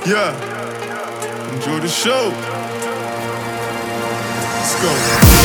Yeah, enjoy the show. Let's go.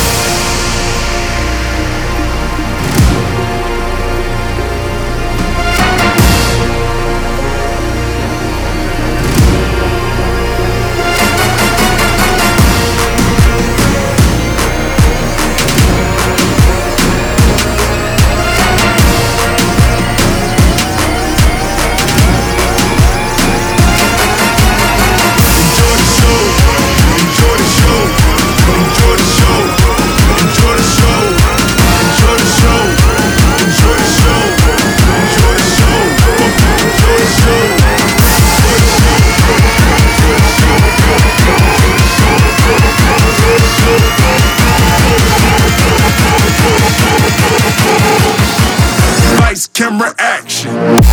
Camera action.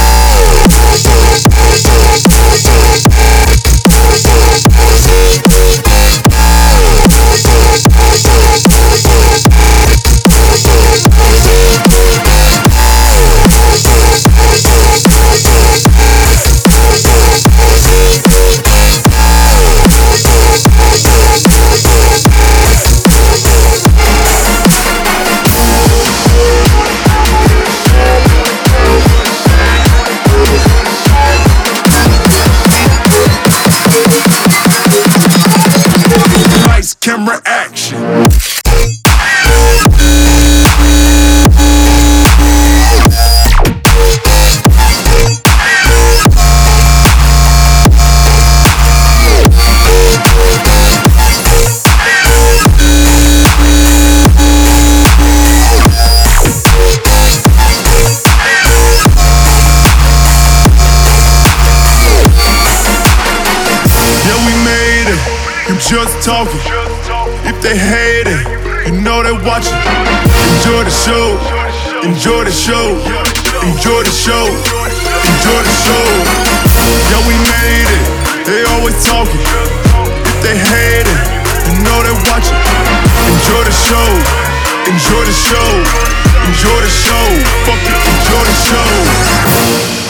Camera action. Yeah, we made it. You just talking. If they hate it, you know they watching. Enjoy the show, enjoy the show, enjoy the show, enjoy the show. Yeah, we made it, they always talking. If they hate it, you know they watching. Enjoy the show, enjoy the show, enjoy the show. Fuck it, enjoy the show.